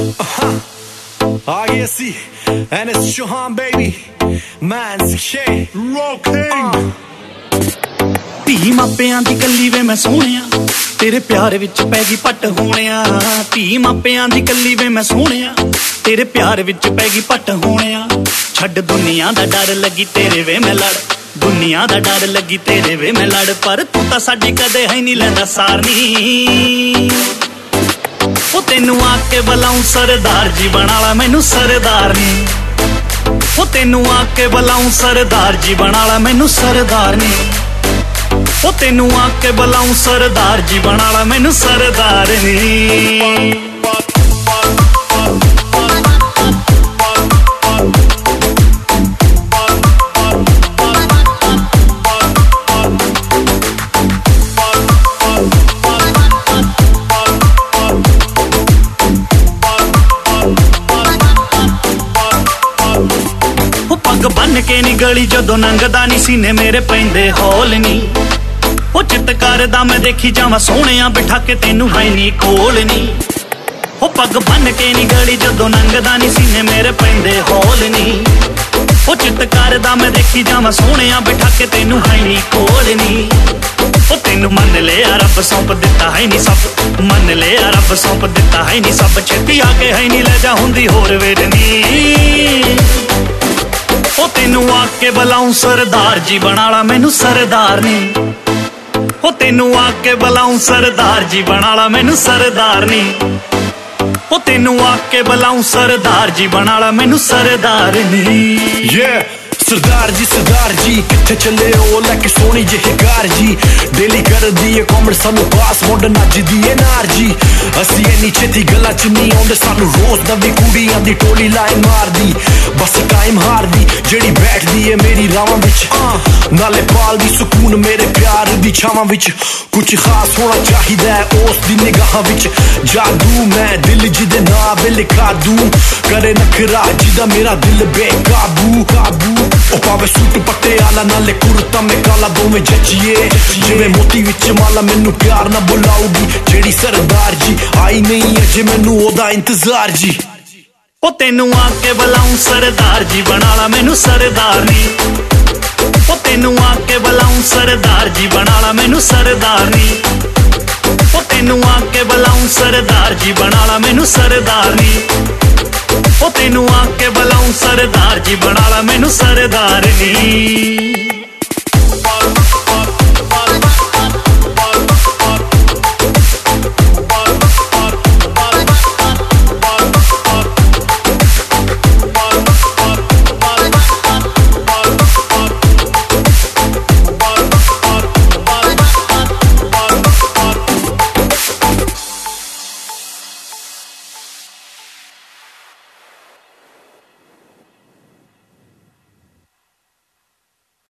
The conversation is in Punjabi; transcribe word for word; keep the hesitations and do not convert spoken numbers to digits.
ਆ ਗਏ ਅਸੀਂ ਐਨਐਸ ਚੌਹਾਨ ਬੇਬੀ ਮੈਨ ਸਿਕਸ਼ੇ ਰੋਕਿੰਗ ਧੀ ਮਾਪਿਆਂ ਦੀ ਕੱਲੀ ਵੇ ਮੈਂ ਸੋਹਣਿਆ ਤੇਰੇ ਪਿਆਰ ਵਿੱਚ ਪੈ ਗਈ ਪੱਟ ਹੋਣਿਆ। ਧੀ ਮਾਪਿਆਂ ਦੀ ਕੱਲੀ ਵੇ ਮੈਂ ਸੋਹਣਿਆ ਤੇਰੇ ਪਿਆਰ ਵਿੱਚ ਪੈ ਗਈ ਪੱਟ ਹੋਣਿਆ। ਛੱਡ ਦੁਨੀਆ ਦਾ ਡਰ ਲੱਗੀ ਤੇਰੇ ਵੇ ਮੈਂ ਲੜ, ਦੁਨੀਆ ਦਾ ਡਰ ਲੱਗੀ ਤੇਰੇ ਵੇ ਮੈਂ ਲੜ, ਪਰ ਤੂੰ ਤਾਂ ਸਾਡੀ ਕਦੇ ਹੈ ਨਹੀਂ ਲੈਂਦਾ ਸਾਰਨੀ। ਉਹ ਤੈਨੂੰ ਆ ਕੇ ਬੁਲਾਉਂ ਸਰਦਾਰ ਜੀ ਬਣਾ ਲਾ ਮੈਨੂੰ ਸਰਦਾਰ ਨੀ। ਉਹ ਤੈਨੂੰ ਆ ਕੇ ਬੁਲਾਉਂ ਸਰਦਾਰ ਜੀ ਬਣਾ ਲਾ ਮੈਨੂੰ ਸਰਦਾਰ ਨੀ। ਉਹ ਤੈਨੂੰ ਆ ਕੇ ਬੁਲਾਉਂ ਸਰਦਾਰ ਜੀ ਬਣਾ ਲਾ ਮੈਨੂੰ ਸਰਦਾਰ ਨੀ। ਪੱਗ ਬੰਨ ਕੇ ਨੀ ਗਲੀ ਜਦੋਂ ਲੰਘਦਾ ਨੀ ਸੀਨੇ ਮੇਰੇ ਪੈਂਦੇ ਹੌਲ ਨੀ। ਉਹ ਚਿੱਤ ਕਰਦਾ ਮੈਂ ਦੇਖੀ ਜਾਵਾਂ ਸੋਹਣਿਆ ਬਿਠਾ ਕੇ ਤੈਨੂੰ ਹੈ ਨੀ ਕੋਲ ਨੀ। ਉਹ ਪੱਗ ਬੰਨ ਕੇ ਨੀ ਗਲੀ ਜਦੋਂ ਲੰਘਦਾ ਨੀ ਸੀਨੇ ਮੇਰੇ ਪੈਂਦੇ ਹੌਲ ਨੀ। ਉਹ ਚਿੱਤ ਕਰਦਾ ਮੈਂ ਦੇਖੀ ਜਾਵਾਂ ਸੋਹਣਿਆ ਬਿਠਾ ਕੇ ਤੈਨੂੰ ਹੈ ਨੀ ਕੋਲ ਨੀ। ਉਹ ਤੈਨੂੰ ਮੰਨ ਲਿਆ ਰੱਬ ਸੌਂਪ ਦਿੱਤਾ ਹੈ ਨੀ ਸਭ, ਮੰਨ ਲਿਆ ਰੱਬ ਸੌਂਪ ਦਿੱਤਾ ਹੈ ਨੀ ਸਭ, ਛੇਤੀ ਆ ਕੇ ਹੈ ਨੀ ਲੈ ਜਾ ਹੁੰਦੀ ਹੋਰ ਵੇੜਨੀ। ਉਹ ਤੈਨੂੰ ਆ ਕੇ ਬੁਲਾਉਂ ਸਰਦਾਰ ਜੀ ਬਣਾ ਲਾ ਮੈਨੂੰ ਸਰਦਾਰ ਨੀ। ਉਹ ਤੈਨੂੰ ਆ ਕੇ ਬੁਲਾਉਂ ਸਰਦਾਰ ਜੀ ਬਣਾ ਲਾ ਮੈਨੂੰ ਸਰਦਾਰ ਨੀ। ਉਹ ਤੈਨੂੰ ਆ ਕੇ ਬੁਲਾਉਂ ਸਰਦਾਰ ਜੀ ਬਣਾ ਲਾ ਮੈਨੂੰ ਸਰਦਾਰ ਨੀ। yeah ਸਰਦਾਰ ਜੀ ਸਰਦਾਰ ਜੀ ਕਿੱਥੇ ਚੱਲੇ ਹੋ ਲੈ ਕੇ ਸੋਹਣੀ ਜਿਹੀ ਕਾਰ ਜੀ। ਡੇਲੀ ਕਰਦੀ ਏ ਕਾਮੈਂਟ ਸਾਨੂੰ ਪਾਸ ਮੁੰਡ ਨੱਚਦੀ ਏ ਨਾਰ ਜੀ। ਅਸੀਂ ਇੰਨੀ ਛੇਤੀ ਗੱਲਾਂ ਚ ਨਹੀਂ ਆਉਂਦੇ ਸਾਨੂੰ ਰੋਜ਼ ਨਵੀਂ ਕੁੜੀਆਂ ਦੀ ਟੋਲੀ ਲਾਈਨ ਮਾਰਦੀ। ਬਸ ਟਾਈਮ ਹਾਰਦੀ ਜਿਹੜੀ ਬੈਠਦੀ ਏ ਮੇਰੀ ਰਾਵਾਂ ਵਿੱਚ, ਨਾਲੇ ਪਾਲਦੀ ਸਕੂਨ ਮੇਰੇ ਪਿਆਰ ਦੀ ਛਾਵਾਂ ਵਿੱਚ। ਕੁਝ ਖਾਸ ਹੋਣਾ ਚਾਹੀਦਾ ਉਸ ਦੀ ਨਿਗਾਹਾਂ ਵਿੱਚ, ਜਾਦੂ ਮੈਂ ਦਿਲ ਜਿਹਦੇ ਨਾਂ ਵੇ ਲਿਖਾ ਦੂੰ। ਕਰੇ ਨਖਰਾ ਜਿਹਦਾ ਮੇਰਾ ਦਿਲ ਬੇਕਾਬੂ ਕਾਬੂ। ਉਹ ਪਾਵੇ ਸੂਟ ਪਟਿਆਲਾ ਨਾਲੇ ਕੁਰਤਾ ਮੈਂ ਕਾਲਾ ਦੋਵੇਂ ਜੱਚੀਏ ਜਿਵੇਂ ਮੋਤੀ ਵਿੱਚ ਮਾਲਾ। ਮੈਨੂੰ ਪਿਆਰ ਨਾ ਬੁਲਾਉਗੀ ਜਿਹੜੀ ਸਰਦਾਰ ਜੀ ਆਈ ਨਹੀਂ ਅਜੇ ਮੈਨੂੰ ਉਹਦਾ ਇੰਤਜ਼ਾਰ ਜੀ। ਉਹ ਤੈਨੂੰ ਆ ਕੇ ਬੁਲਾਉਂ ਸਰਦਾਰ ਜੀ ਬਣਾ ਲਾ ਮੈਨੂੰ ਸਰਦਾਰ ਨੀ। ਉਹ ਤੈਨੂੰ ਆ ਕੇ ਬੁਲਾਉਂ ਸਰਦਾਰ ਜੀ ਬਣਾ ਲਾ ਮੈਨੂੰ ਸਰਦਾਰ ਨੀ। ਉਹ ਤੈਨੂੰ ਆ ਕੇ ਬੁਲਾਉਂ ਸਰਦਾਰ ਜੀ ਬਣਾ ਲਾ ਮੈਨੂੰ ਸਰਦਾਰ ਨੀ। ਉਹ ਤੈਨੂੰ ਆ ਕੇ ਬੁਲਾਉਂ ਸਰਦਾਰ ਜੀ ਬਣਾ ਲਾ ਮੈਨੂੰ ਸਰਦਾਰ ਨੀ।